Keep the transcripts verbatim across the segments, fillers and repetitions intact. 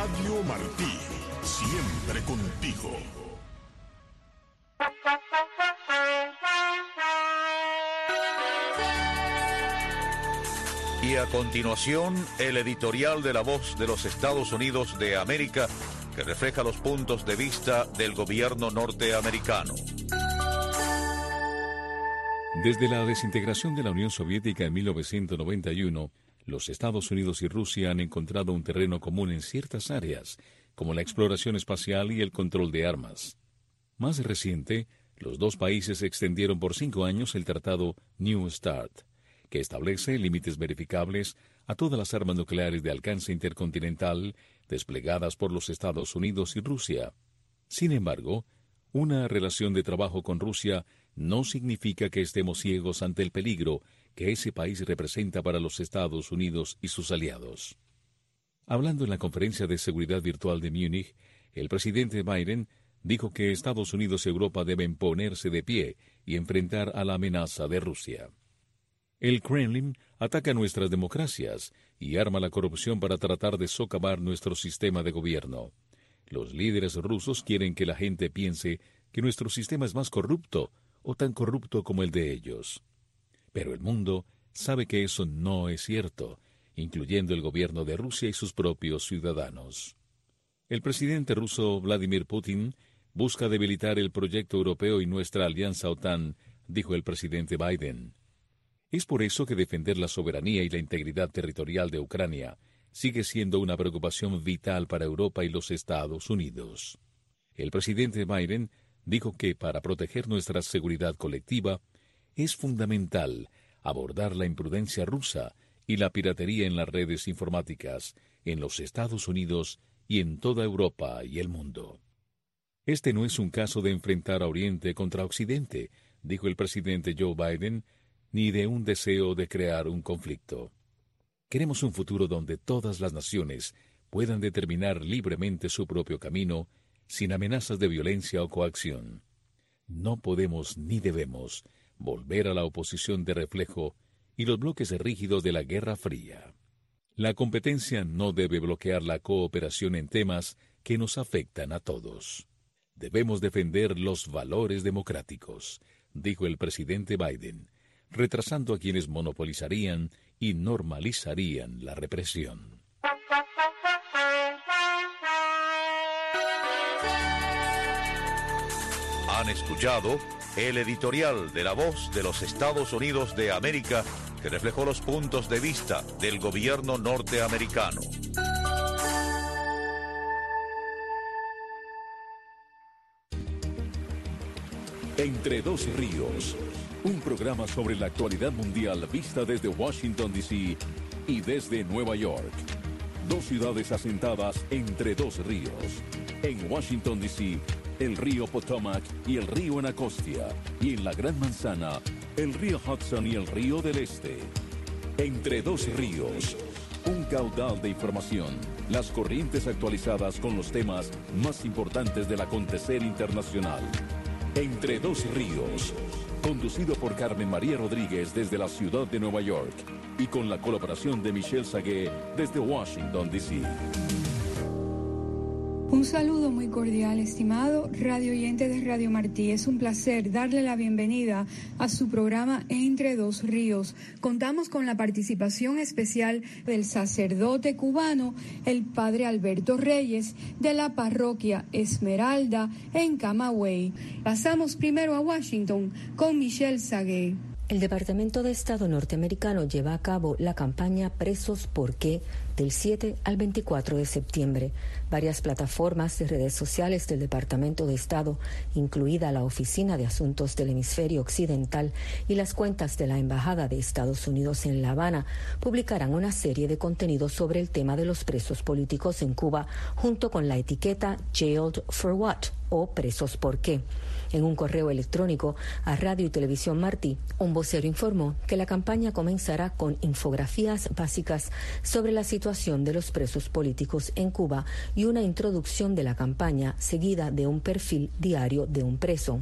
Radio Martí, siempre contigo. Y a continuación, el editorial de La Voz de los Estados Unidos de América, que refleja los puntos de vista del gobierno norteamericano. Desde la desintegración de la Unión Soviética en mil novecientos noventa y uno, los Estados Unidos y Rusia han encontrado un terreno común en ciertas áreas, como la exploración espacial y el control de armas. Más reciente, los dos países extendieron por cinco años el tratado New START, que establece límites verificables a todas las armas nucleares de alcance intercontinental desplegadas por los Estados Unidos y Rusia. Sin embargo, una relación de trabajo con Rusia no significa que estemos ciegos ante el peligro que ese país representa para los Estados Unidos y sus aliados. Hablando en la Conferencia de Seguridad Virtual de Múnich, el presidente Biden dijo que Estados Unidos y Europa deben ponerse de pie y enfrentar a la amenaza de Rusia. El Kremlin ataca nuestras democracias y arma la corrupción para tratar de socavar nuestro sistema de gobierno. Los líderes rusos quieren que la gente piense que nuestro sistema es más corrupto o tan corrupto como el de ellos. Pero el mundo sabe que eso no es cierto, incluyendo el gobierno de Rusia y sus propios ciudadanos. El presidente ruso Vladimir Putin busca debilitar el proyecto europeo y nuestra alianza OTAN, dijo el presidente Biden. Es por eso que defender la soberanía y la integridad territorial de Ucrania sigue siendo una preocupación vital para Europa y los Estados Unidos. El presidente Biden dijo que para proteger nuestra seguridad colectiva es fundamental abordar la imprudencia rusa y la piratería en las redes informáticas en los Estados Unidos y en toda Europa y el mundo. Este no es un caso de enfrentar a Oriente contra Occidente, dijo el presidente Joe Biden, ni de un deseo de crear un conflicto. Queremos un futuro donde todas las naciones puedan determinar libremente su propio camino, sin amenazas de violencia o coacción. No podemos ni debemos volver a la oposición de reflejo y los bloques rígidos de la Guerra Fría. La competencia no debe bloquear la cooperación en temas que nos afectan a todos. Debemos defender los valores democráticos, dijo el presidente Biden, retrasando a quienes monopolizarían y normalizarían la represión. Han escuchado el editorial de La Voz de los Estados Unidos de América, que reflejó los puntos de vista del gobierno norteamericano. Entre dos ríos, un programa sobre la actualidad mundial vista desde Washington, D C y desde Nueva York. Dos ciudades asentadas entre dos ríos. En Washington, D C, el río Potomac y el río Anacostia. Y en la Gran Manzana, el río Hudson y el río del Este. Entre dos ríos, un caudal de información. Las corrientes actualizadas con los temas más importantes del acontecer internacional. Entre dos ríos, conducido por Carmen María Rodríguez desde la ciudad de Nueva York y con la colaboración de Michelle Sagué desde Washington, D C. Un saludo muy cordial, estimado radio oyente de Radio Martí. Es un placer darle la bienvenida a su programa Entre Dos Ríos. Contamos con la participación especial del sacerdote cubano, el padre Alberto Reyes, de la parroquia Esmeralda en Camagüey. Pasamos primero a Washington con Michelle Sagué. El Departamento de Estado norteamericano lleva a cabo la campaña Presos ¿Por qué? Del siete al veinticuatro de septiembre. Varias plataformas de redes sociales del Departamento de Estado, incluida la Oficina de Asuntos del Hemisferio Occidental y las cuentas de la Embajada de Estados Unidos en La Habana, publicarán una serie de contenidos sobre el tema de los presos políticos en Cuba, junto con la etiqueta Jailed for What o Presos ¿Por qué? En un correo electrónico a Radio y Televisión Martí, un vocero informó que la campaña comenzará con infografías básicas sobre la situación de los presos políticos en Cuba y una introducción de la campaña seguida de un perfil diario de un preso.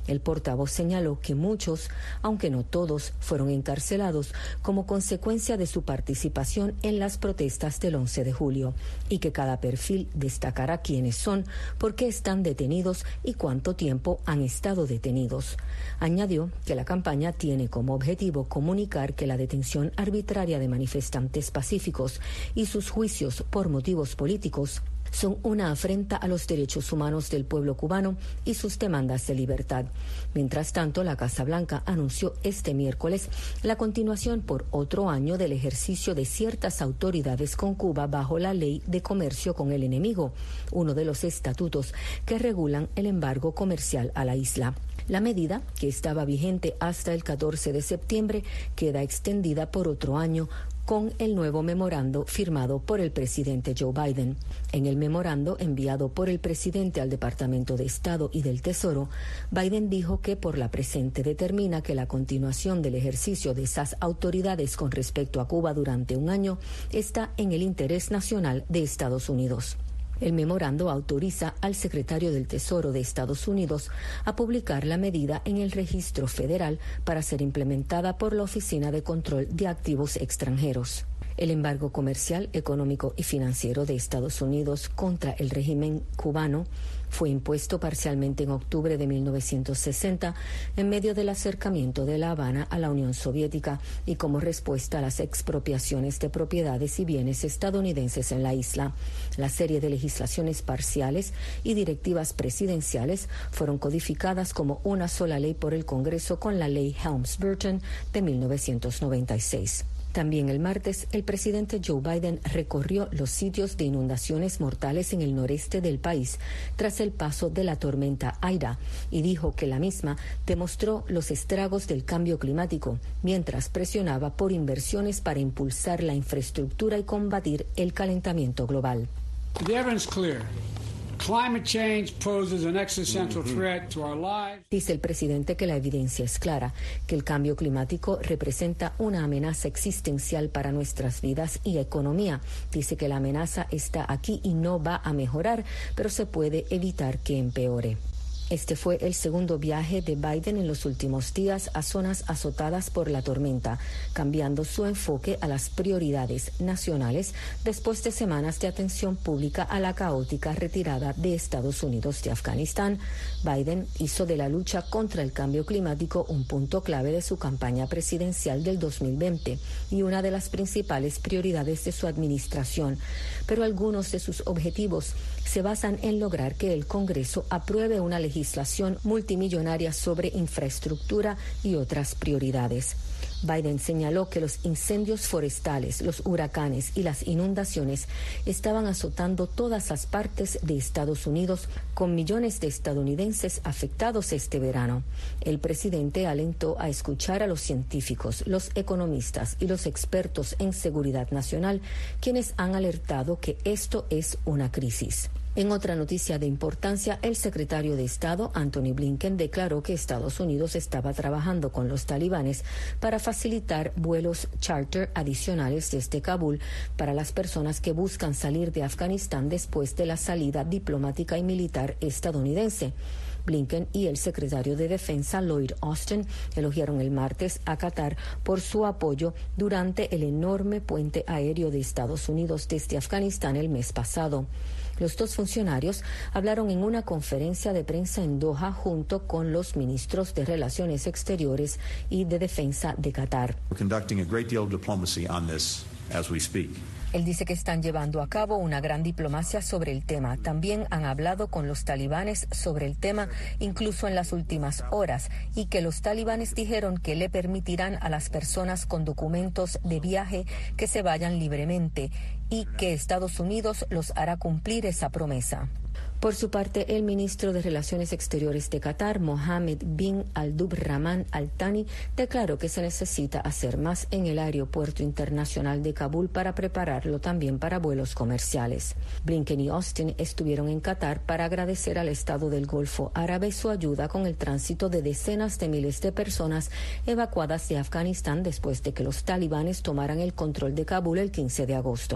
El portavoz señaló que muchos, aunque no todos, fueron encarcelados como consecuencia de su participación en las protestas del once de julio y que cada perfil destacará quiénes son, por qué están detenidos y cuánto tiempo han estado detenidos. Añadió que la campaña tiene como objetivo comunicar que la detención arbitraria de manifestantes pacíficos y sus juicios por motivos políticos son una afrenta a los derechos humanos del pueblo cubano y sus demandas de libertad. Mientras tanto, la Casa Blanca anunció este miércoles la continuación por otro año del ejercicio de ciertas autoridades con Cuba bajo la Ley de Comercio con el Enemigo, uno de los estatutos que regulan el embargo comercial a la isla. La medida, que estaba vigente hasta el catorce de septiembre, queda extendida por otro año con el nuevo memorando firmado por el presidente Joe Biden. En el memorando enviado por el presidente al Departamento de Estado y del Tesoro, Biden dijo que por la presente determina que la continuación del ejercicio de esas autoridades con respecto a Cuba durante un año está en el interés nacional de Estados Unidos. El memorando autoriza al secretario del Tesoro de Estados Unidos a publicar la medida en el registro federal para ser implementada por la Oficina de Control de Activos Extranjeros. El embargo comercial, económico y financiero de Estados Unidos contra el régimen cubano fue impuesto parcialmente en octubre de mil novecientos sesenta en medio del acercamiento de La Habana a la Unión Soviética y como respuesta a las expropiaciones de propiedades y bienes estadounidenses en la isla. La serie de legislaciones parciales y directivas presidenciales fueron codificadas como una sola ley por el Congreso con la Ley Helms-Burton de mil novecientos noventa y seis. También el martes, el presidente Joe Biden recorrió los sitios de inundaciones mortales en el noreste del país tras el paso de la tormenta Aida y dijo que la misma demostró los estragos del cambio climático, mientras presionaba por inversiones para impulsar la infraestructura y combatir el calentamiento global. The evidence is clear. Climate change poses an existential threat to our lives. Dice el presidente que la evidencia es clara, que el cambio climático representa una amenaza existencial para nuestras vidas y economía. Dice que la amenaza está aquí y no va a mejorar, pero se puede evitar que empeore. Este fue el segundo viaje de Biden en los últimos días a zonas azotadas por la tormenta, cambiando su enfoque a las prioridades nacionales después de semanas de atención pública a la caótica retirada de Estados Unidos de Afganistán. Biden hizo de la lucha contra el cambio climático un punto clave de su campaña presidencial del dos mil veinte y una de las principales prioridades de su administración, pero algunos de sus objetivos se basan en lograr que el Congreso apruebe una legislación multimillonaria sobre infraestructura y otras prioridades. Biden señaló que los incendios forestales, los huracanes y las inundaciones estaban azotando todas las partes de Estados Unidos, con millones de estadounidenses afectados este verano. El presidente alentó a escuchar a los científicos, los economistas y los expertos en seguridad nacional, quienes han alertado que esto es una crisis. En otra noticia de importancia, el secretario de Estado, Antony Blinken, declaró que Estados Unidos estaba trabajando con los talibanes para facilitar vuelos charter adicionales desde Kabul para las personas que buscan salir de Afganistán después de la salida diplomática y militar estadounidense. Blinken y el secretario de Defensa, Lloyd Austin, elogiaron el martes a Qatar por su apoyo durante el enorme puente aéreo de Estados Unidos desde Afganistán el mes pasado. Los dos funcionarios hablaron en una conferencia de prensa en Doha junto con los ministros de Relaciones Exteriores y de Defensa de Qatar. We're conducting a great deal of diplomacy on this as we speak. Él dice que están llevando a cabo una gran diplomacia sobre el tema. También han hablado con los talibanes sobre el tema, incluso en las últimas horas, y que los talibanes dijeron que le permitirán a las personas con documentos de viaje que se vayan libremente y que Estados Unidos los hará cumplir esa promesa. Por su parte, el ministro de Relaciones Exteriores de Qatar, Mohammed bin Abdulrahman Al Thani, declaró que se necesita hacer más en el aeropuerto internacional de Kabul para prepararlo también para vuelos comerciales. Blinken y Austin estuvieron en Qatar para agradecer al Estado del Golfo Árabe su ayuda con el tránsito de decenas de miles de personas evacuadas de Afganistán después de que los talibanes tomaran el control de Kabul el quince de agosto.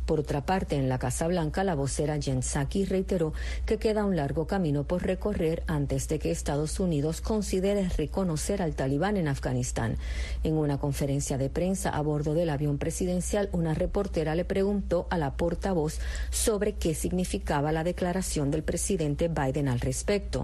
Por otra parte, en la Casa Blanca, la vocera Jen Psaki reiteró que queda un largo camino por recorrer antes de que Estados Unidos considere reconocer al talibán en Afganistán. En una conferencia de prensa a bordo del avión presidencial, una reportera le preguntó a la portavoz sobre qué significaba la declaración del presidente Biden al respecto.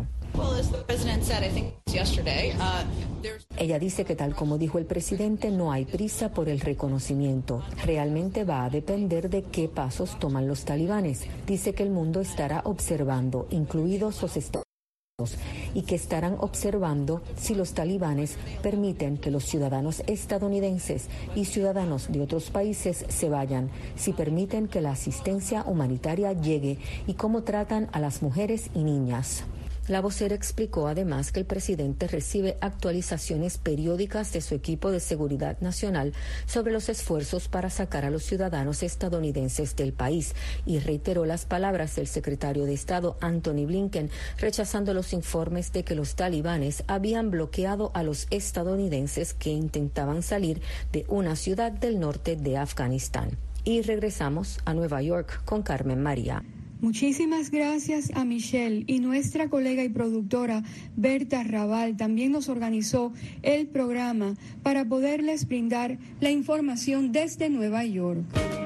Ella dice que tal como dijo el presidente, no hay prisa por el reconocimiento. Realmente va a depender de qué pasos toman los talibanes. Dice que el mundo estará observando, incluidos los Estados Unidos, y que estarán observando si los talibanes permiten que los ciudadanos estadounidenses y ciudadanos de otros países se vayan, si permiten que la asistencia humanitaria llegue y cómo tratan a las mujeres y niñas. La vocera explicó además que el presidente recibe actualizaciones periódicas de su equipo de seguridad nacional sobre los esfuerzos para sacar a los ciudadanos estadounidenses del país y reiteró las palabras del secretario de Estado Antony Blinken, rechazando los informes de que los talibanes habían bloqueado a los estadounidenses que intentaban salir de una ciudad del norte de Afganistán. Y regresamos a Nueva York con Carmen María. Muchísimas gracias a Michelle, y nuestra colega y productora Berta Raval también nos organizó el programa para poderles brindar la información desde Nueva York.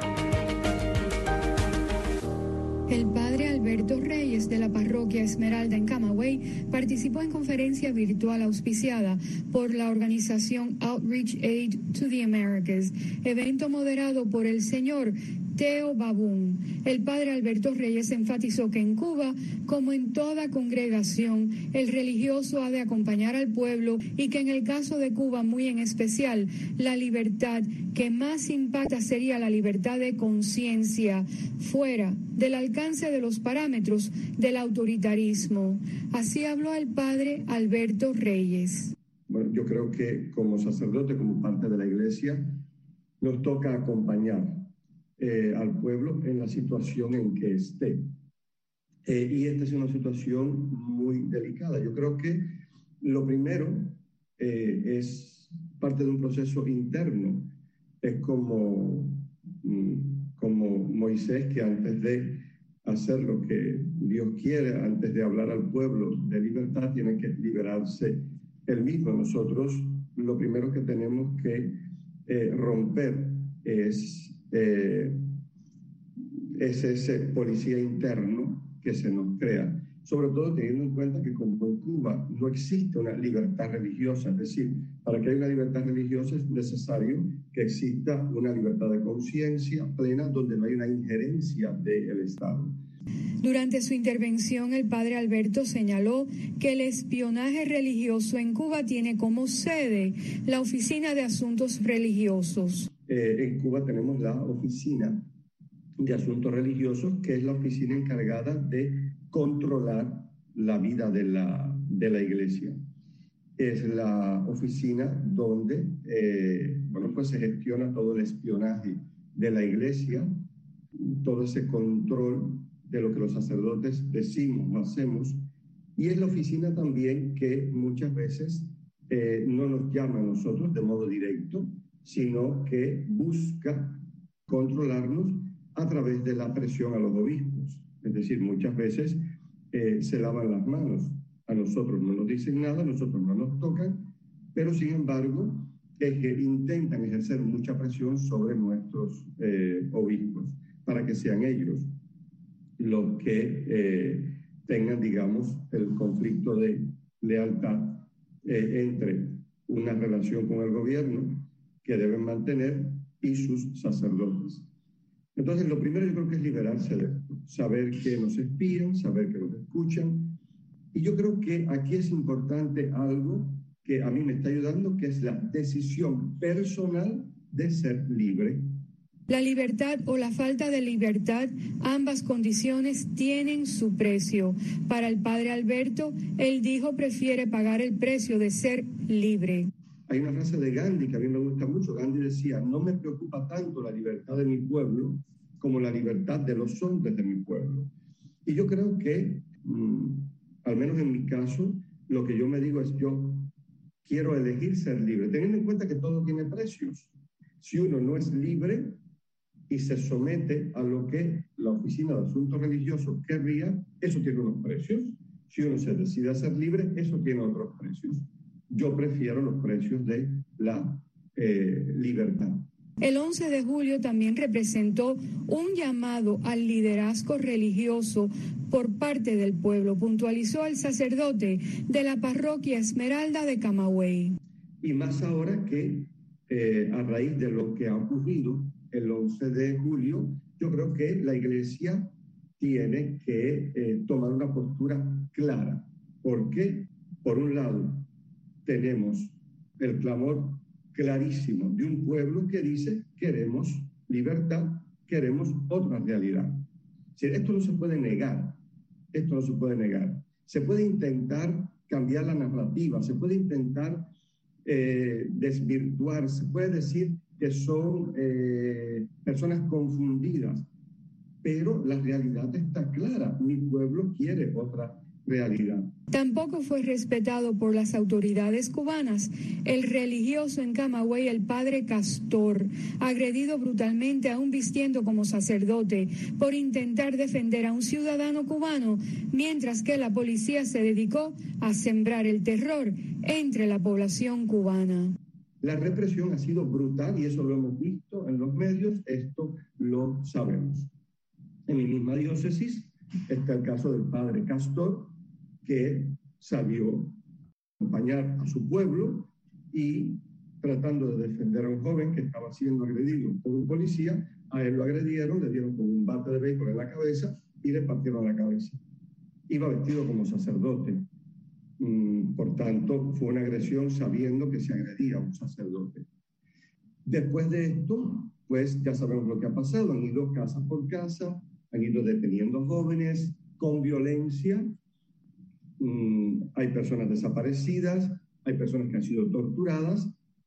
El padre Alberto Reyes de la parroquia Esmeralda en Camagüey participó en conferencia virtual auspiciada por la organización Outreach Aid to the Americas, evento moderado por el señor Teo Babún. El padre Alberto Reyes enfatizó que en Cuba, como en toda congregación, el religioso ha de acompañar al pueblo y que en el caso de Cuba muy en especial, la libertad que más impacta sería la libertad de conciencia, fuera del alcance de los parámetros del autoritarismo. Así habló el padre Alberto Reyes. Bueno, yo creo que como sacerdote, como parte de la iglesia, nos toca acompañar Eh, al pueblo en la situación en que esté. Eh, y esta es una situación muy delicada. Yo creo que lo primero eh, es parte de un proceso interno. Es como, como Moisés, que antes de hacer lo que Dios quiere, antes de hablar al pueblo de libertad, tiene que liberarse él mismo. Nosotros lo primero que tenemos que eh, romper es Eh, es ese policía interno que se nos crea, sobre todo teniendo en cuenta que como en Cuba no existe una libertad religiosa, es decir, para que haya una libertad religiosa es necesario que exista una libertad de conciencia plena donde no hay una injerencia del Estado. Durante su intervención, el padre Alberto señaló que el espionaje religioso en Cuba tiene como sede la Oficina de Asuntos Religiosos. Eh, en Cuba tenemos la Oficina de Asuntos Religiosos, que es la oficina encargada de controlar la vida de la, de la iglesia. Es la oficina donde eh, bueno, pues se gestiona todo el espionaje de la iglesia, todo ese control de lo que los sacerdotes decimos o hacemos, y es la oficina también que muchas veces eh, no nos llama a nosotros de modo directo, sino que busca controlarnos a través de la presión a los obispos. Es decir, muchas veces eh, se lavan las manos. A nosotros no nos dicen nada, a nosotros no nos tocan, pero sin embargo es que intentan ejercer mucha presión sobre nuestros eh, obispos para que sean ellos los que eh, tengan, digamos, el conflicto de lealtad eh, entre una relación con el gobierno que deben mantener y sus sacerdotes. Entonces, lo primero yo creo que es liberarse de esto, saber que nos espían, saber que nos escuchan. Y yo creo que aquí es importante algo que a mí me está ayudando, que es la decisión personal de ser libre. La libertad o la falta de libertad, ambas condiciones tienen su precio. Para el padre Alberto, él dijo prefiere pagar el precio de ser libre. Hay una frase de Gandhi que a mí me gusta mucho. Gandhi decía, no me preocupa tanto la libertad de mi pueblo como la libertad de los hombres de mi pueblo. Y yo creo que, mmm, al menos en mi caso, lo que yo me digo es yo quiero elegir ser libre, teniendo en cuenta que todo tiene precios. Si uno no es libre, y se somete a lo que la Oficina de Asuntos Religiosos querría, eso tiene unos precios. Si uno se decide a ser libre, eso tiene otros precios. Yo prefiero los precios de la eh, libertad. El once de julio también representó un llamado al liderazgo religioso por parte del pueblo, puntualizó el sacerdote de la parroquia Esmeralda de Camagüey. Y más ahora que eh, a raíz de lo que ha ocurrido el once de julio, yo creo que la Iglesia tiene que eh, tomar una postura clara, porque por un lado tenemos el clamor clarísimo de un pueblo que dice queremos libertad, queremos otra realidad. Si esto no se puede negar, esto no se puede negar. Se puede intentar cambiar la narrativa, se puede intentar eh, desvirtuar, se puede decir que son eh, personas confundidas, pero la realidad está clara. Mi pueblo quiere otra realidad. Tampoco fue respetado por las autoridades cubanas el religioso en Camagüey, el padre Castor, agredido brutalmente aún vistiendo como sacerdote por intentar defender a un ciudadano cubano, mientras que la policía se dedicó a sembrar el terror entre la población cubana. La represión ha sido brutal y eso lo hemos visto en los medios, esto lo sabemos. En mi misma diócesis está el caso del padre Castor, que salió a acompañar a su pueblo y tratando de defender a un joven que estaba siendo agredido por un policía, a él lo agredieron, le dieron con un bate de béisbol en la cabeza y le partieron la cabeza. Iba vestido como sacerdote. Por tanto, fue una agresión sabiendo que se agredía a un sacerdote. Después de esto, pues ya sabemos lo que ha pasado. Han ido casa por casa, han ido deteniendo jóvenes con violencia. Mm, hay personas desaparecidas, hay personas que han sido torturadas.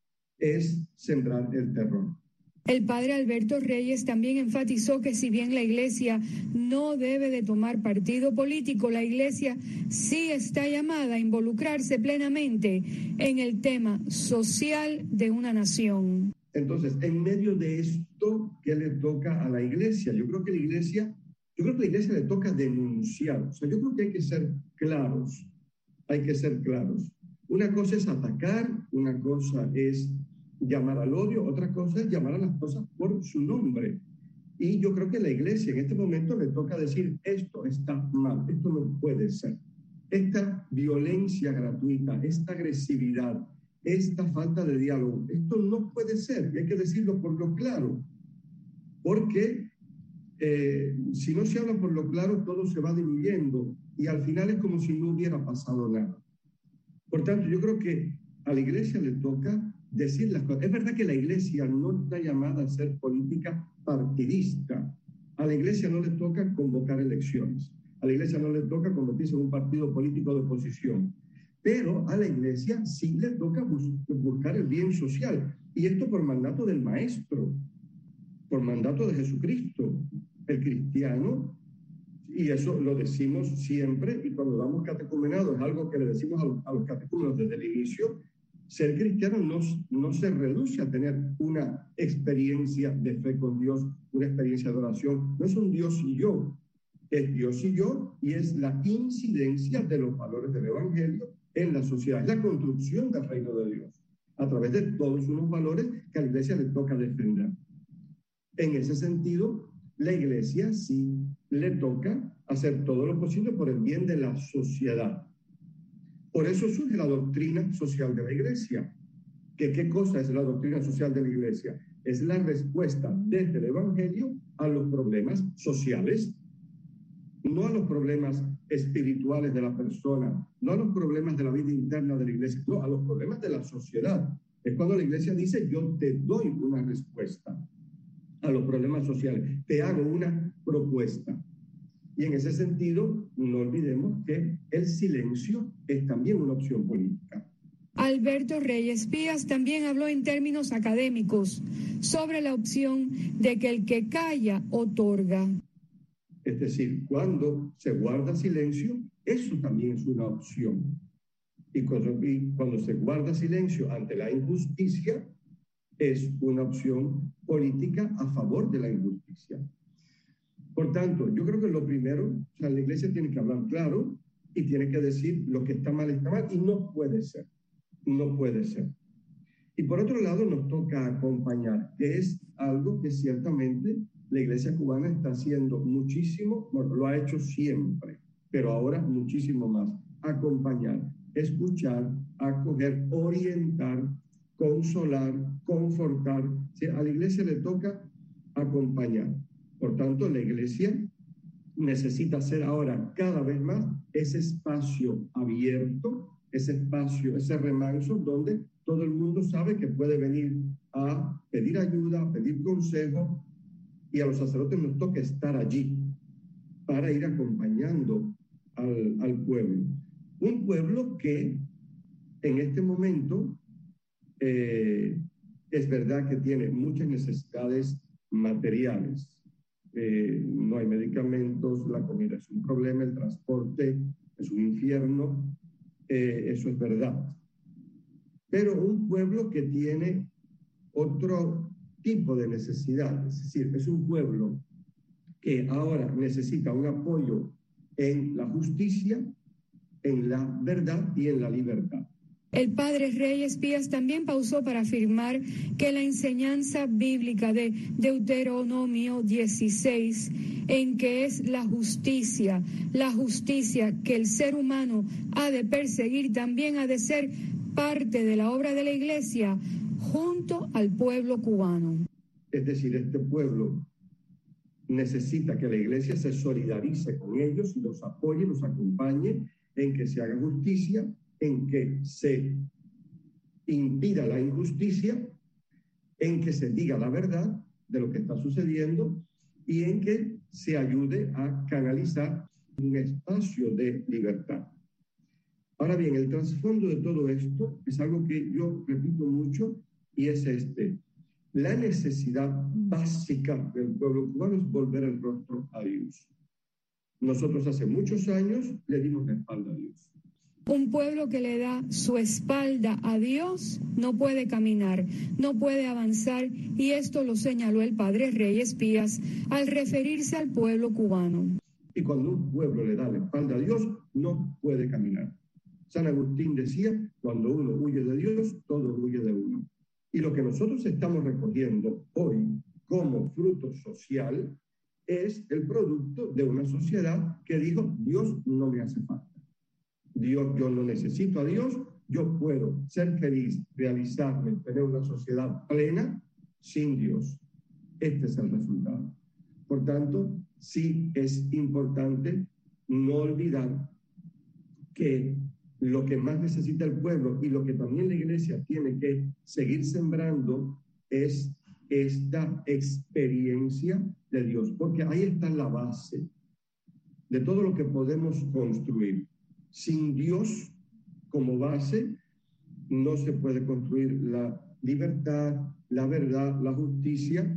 Es sembrar el terror. El padre Alberto Reyes también enfatizó que si bien la Iglesia no debe de tomar partido político, la Iglesia sí está llamada a involucrarse plenamente en el tema social de una nación. Entonces, en medio de esto, ¿qué le toca a la Iglesia? Yo creo que la Iglesia, yo creo que a la Iglesia le toca denunciar. O sea, yo creo que hay que ser claros, hay que ser claros. Una cosa es atacar, una cosa es llamar al odio, otra cosa es llamar a las cosas por su nombre. Y yo creo que la Iglesia en este momento le toca decir, esto está mal, esto no puede ser. Esta violencia gratuita, esta agresividad, esta falta de diálogo, esto no puede ser, y hay que decirlo por lo claro, porque eh, si no se habla por lo claro, todo se va diluyendo, y al final es como si no hubiera pasado nada. Por tanto, yo creo que a la Iglesia le toca decir las cosas. Es verdad que la Iglesia no está llamada a ser política partidista. A la Iglesia no le toca convocar elecciones. A la Iglesia no le toca convertirse en un partido político de oposición. Pero a la Iglesia sí le toca bus buscar el bien social. Y esto por mandato del Maestro, por mandato de Jesucristo. El cristiano, y eso lo decimos siempre, y cuando damos catecumenado es algo que le decimos a los, a los catecúmenos desde el inicio. Ser cristiano no, no se reduce a tener una experiencia de fe con Dios, una experiencia de oración. No es un Dios y yo, es Dios y yo, y es la incidencia de los valores del Evangelio en la sociedad, es la construcción del reino de Dios, a través de todos unos valores que a la Iglesia le toca defender. En ese sentido, la Iglesia sí le toca hacer todo lo posible por el bien de la sociedad. Por eso surge la doctrina social de la Iglesia. ¿Que qué cosa es la doctrina social de la Iglesia? Es la respuesta desde el Evangelio a los problemas sociales, no a los problemas espirituales de la persona, no a los problemas de la vida interna de la Iglesia, no, a los problemas de la sociedad. Es cuando la Iglesia dice, yo te doy una respuesta a los problemas sociales, te hago una propuesta. Y en ese sentido, no olvidemos que el silencio es también una opción política. Alberto Reyes Pías también habló en términos académicos sobre la opción de que el que calla otorga. Es decir, cuando se guarda silencio, eso también es una opción. Y cuando, y cuando se guarda silencio ante la injusticia, es una opción política a favor de la injusticia. Por tanto, yo creo que lo primero, o sea, la iglesia tiene que hablar claro y tiene que decir lo que está mal está mal y no puede ser, no puede ser. Y por otro lado nos toca acompañar, que es algo que ciertamente la iglesia cubana está haciendo muchísimo, bueno, lo ha hecho siempre, pero ahora muchísimo más. Acompañar, escuchar, acoger, orientar, consolar, confortar. ¿Sí? A la iglesia le toca acompañar. Por tanto, la iglesia necesita hacer ahora cada vez más ese espacio abierto, ese espacio, ese remanso donde todo el mundo sabe que puede venir a pedir ayuda, a pedir consejo, y a los sacerdotes nos toca estar allí para ir acompañando al, al pueblo. Un pueblo que en este momento eh, es verdad que tiene muchas necesidades materiales. Eh, no hay medicamentos, la comida es un problema, el transporte es un infierno, eh, eso es verdad. Pero un pueblo que tiene otro tipo de necesidades, es decir, es un pueblo que ahora necesita un apoyo en la justicia, en la verdad y en la libertad. El padre Reyes Pías también pausó para afirmar que la enseñanza bíblica de Deuteronomio dieciséis, en que es la justicia, la justicia que el ser humano ha de perseguir, también ha de ser parte de la obra de la iglesia junto al pueblo cubano. Es decir, este pueblo necesita que la iglesia se solidarice con ellos y los apoye, los acompañe en que se haga justicia, en que se impida la injusticia, en que se diga la verdad de lo que está sucediendo y en que se ayude a canalizar un espacio de libertad. Ahora bien, el trasfondo de todo esto es algo que yo repito mucho y es este. La necesidad básica del pueblo cubano es volver el rostro a Dios. Nosotros hace muchos años le dimos la espalda a Dios. Un pueblo que le da su espalda a Dios no puede caminar, no puede avanzar, y esto lo señaló el padre Reyes Pías al referirse al pueblo cubano. Y cuando un pueblo le da la espalda a Dios, no puede caminar. San Agustín decía, cuando uno huye de Dios, todo huye de uno. Y lo que nosotros estamos recogiendo hoy como fruto social es el producto de una sociedad que dijo, Dios no me hace falta. Dios, yo no necesito a Dios, yo puedo ser feliz, realizarme, tener una sociedad plena sin Dios. Este es el resultado. Por tanto, sí es importante no olvidar que lo que más necesita el pueblo y lo que también la iglesia tiene que seguir sembrando es esta experiencia de Dios, porque ahí está la base de todo lo que podemos construir. Sin Dios como base no se puede construir la libertad, la verdad, la justicia.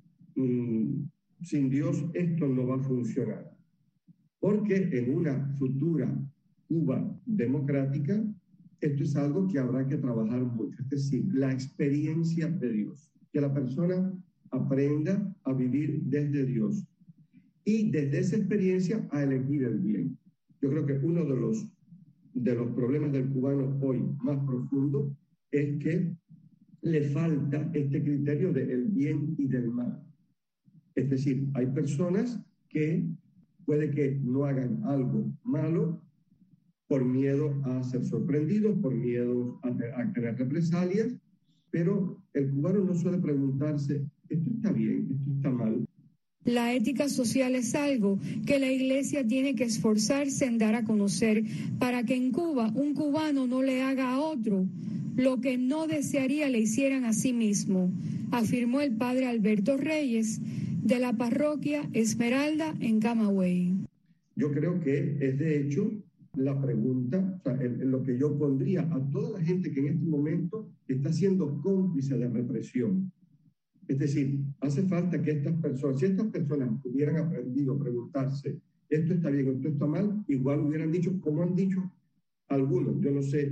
Sin Dios esto no va a funcionar, porque en una futura Cuba democrática esto es algo que habrá que trabajar mucho, es decir, la experiencia de Dios, que la persona aprenda a vivir desde Dios y desde esa experiencia a elegir el bien. Yo creo que uno de los, de los problemas del cubano hoy más profundo es que le falta este criterio del bien y del mal. Es decir, hay personas que puede que no hagan algo malo por miedo a ser sorprendidos, por miedo a, a tener represalias, pero el cubano no suele preguntarse, ¿esto está bien? ¿Esto está mal? La ética social es algo que la iglesia tiene que esforzarse en dar a conocer para que en Cuba un cubano no le haga a otro lo que no desearía le hicieran a sí mismo, afirmó el padre Alberto Reyes de la parroquia Esmeralda en Camagüey. Yo creo que es de hecho la pregunta, o sea, en, en lo que yo pondría a toda la gente que en este momento está siendo cómplice de represión. Es decir, hace falta que estas personas, si estas personas hubieran aprendido a preguntarse, esto está bien, esto está mal, igual hubieran dicho, como han dicho algunos, yo no sé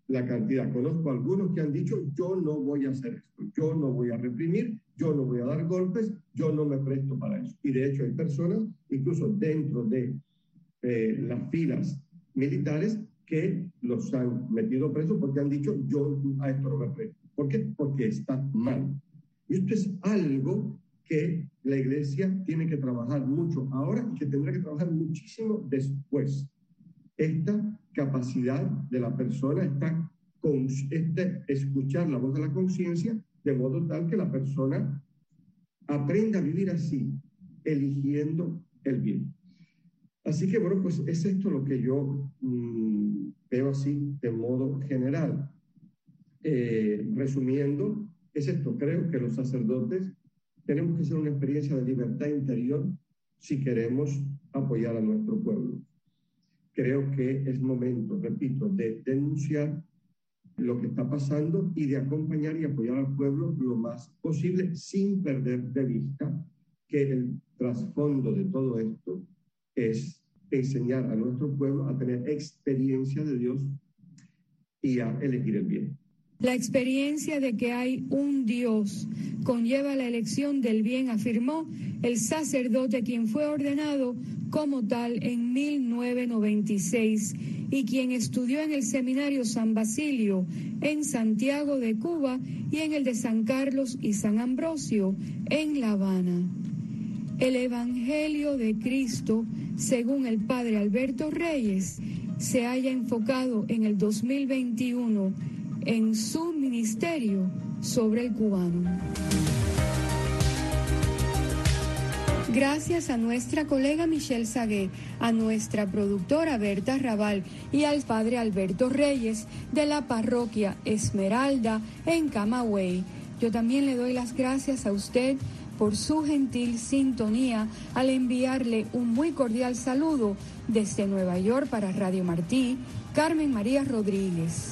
la cantidad. Conozco algunos que han dicho, yo no voy a hacer esto, yo no voy a reprimir, yo no voy a dar golpes, yo no me presto para eso. Y de hecho hay personas, incluso dentro de eh, las filas militares, que los han metido presos porque han dicho, yo a esto no me presto. ¿Por qué? Porque está mal. Y esto es algo que la Iglesia tiene que trabajar mucho ahora y que tendrá que trabajar muchísimo después. Esta capacidad de la persona, esta, este escuchar la voz de la conciencia, de modo tal que la persona aprenda a vivir así, eligiendo el bien. Así que, bueno, pues es esto lo que yo mmm, veo así de modo general. Eh, resumiendo, es esto, creo que los sacerdotes tenemos que hacer una experiencia de libertad interior si queremos apoyar a nuestro pueblo. Creo que es momento, repito, de denunciar lo que está pasando y de acompañar y apoyar al pueblo lo más posible sin perder de vista que el trasfondo de todo esto es enseñar a nuestro pueblo a tener experiencia de Dios y a elegir el bien. La experiencia de que hay un Dios conlleva la elección del bien, afirmó el sacerdote quien fue ordenado como tal en mil novecientos noventa y seis y quien estudió en el Seminario San Basilio en Santiago de Cuba y en el de San Carlos y San Ambrosio en La Habana. El Evangelio de Cristo, según el padre Alberto Reyes, se haya enfocado en el dos mil veintiuno en su ministerio sobre el cubano. Gracias a nuestra colega Michelle Sagué, a nuestra productora Berta Raval y al padre Alberto Reyes de la parroquia Esmeralda en Camagüey. Yo también le doy las gracias a usted por su gentil sintonía al enviarle un muy cordial saludo desde Nueva York para Radio Martí, Carmen María Rodríguez.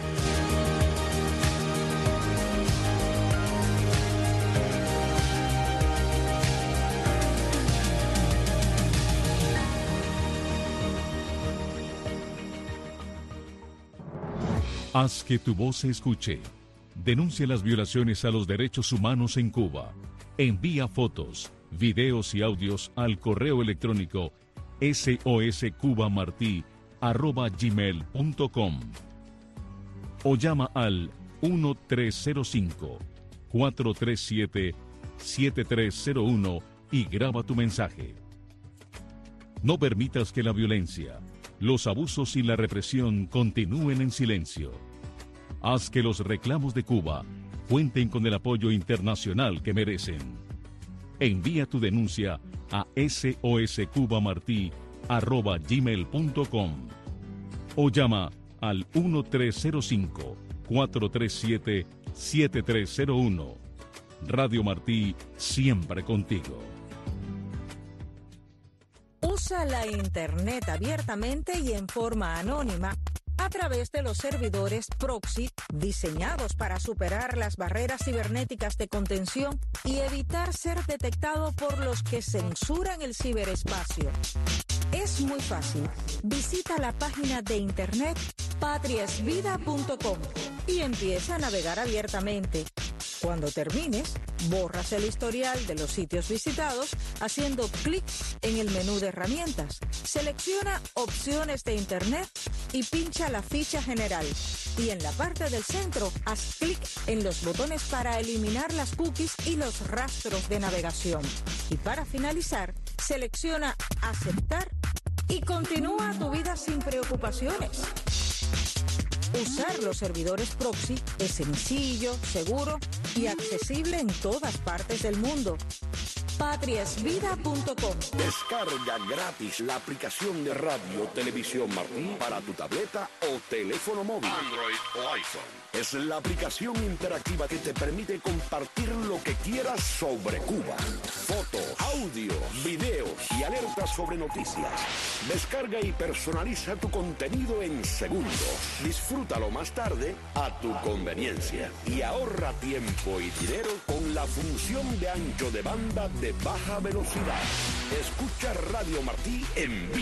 Haz que tu voz se escuche. Denuncia las violaciones a los derechos humanos en Cuba. Envía fotos, videos y audios al correo electrónico soscubamartí arroba gmail punto com o llama al uno tres cero cinco, cuatro tres siete, siete tres cero uno y graba tu mensaje. No permitas que la violencia, los abusos y la represión continúen en silencio. Haz que los reclamos de Cuba cuenten con el apoyo internacional que merecen. Envía tu denuncia a soscubamartí arroba gmail punto com o llama al uno tres cero cinco, cuatro tres siete, siete tres cero uno. Radio Martí, siempre contigo. Usa la Internet abiertamente y en forma anónima a través de los servidores proxy diseñados para superar las barreras cibernéticas de contención y evitar ser detectado por los que censuran el ciberespacio. Es muy fácil. Visita la página de internet patria es vida punto com y empieza a navegar abiertamente. Cuando termines, borras el historial de los sitios visitados haciendo clic en el menú de herramientas. Selecciona opciones de internet y pincha la ficha general. Y en la parte del centro, haz clic en los botones para eliminar las cookies y los rastros de navegación. Y para finalizar, selecciona aceptar y continúa tu vida sin preocupaciones. Usar los servidores proxy es sencillo, seguro y accesible en todas partes del mundo. patria es vida punto com. Descarga gratis la aplicación de Radio Televisión Martí para tu tableta o teléfono móvil, Android o iPhone. Es la aplicación interactiva que te permite compartir lo que quieras sobre Cuba. Fotos, audio, videos y alertas sobre noticias. Descarga y personaliza tu contenido en segundos. Disfrútalo más tarde a tu conveniencia. Y ahorra tiempo y dinero con la función de ancho de banda de baja velocidad. Escucha Radio Martí en vivo.